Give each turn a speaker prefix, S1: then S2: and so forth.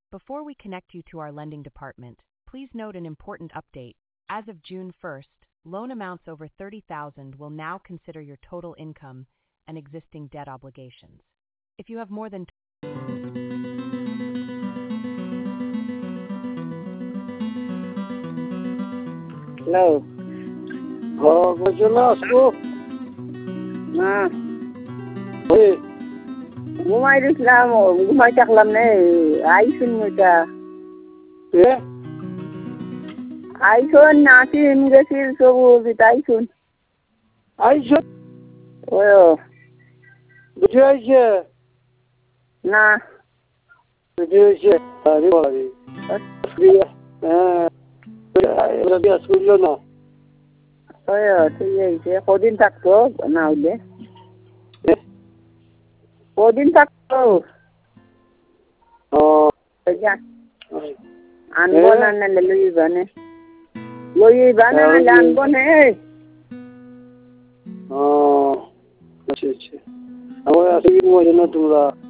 S1: Before we connect you to our lending department, please note an important update. As of June 1st, loan amounts over $30,000 will now consider your total income and existing debt obligations. If you have more than
S2: Hello.
S3: Buongiorno.
S2: Ah,
S3: Oui.
S2: gumay reklamo, gumay taklam na ayusin mo ta.
S3: Eh?
S2: Ayusin natin gasil so bitaysun.
S3: Ayşe.
S2: Oyo,
S3: Bütün Ayşe.
S2: na.
S3: Bütün Ayşe. Hadi bakalım. Biraz kuruyor.
S2: Oyo, sige, sige. Kodin takto, na uli. Kodin takto. Kaya, anbo na nalaluyi ba ne? Luyi ba na nalanbo na eh?
S3: अच्छा अच्छा अब ऐसे ही मुझे ना तुम्हारा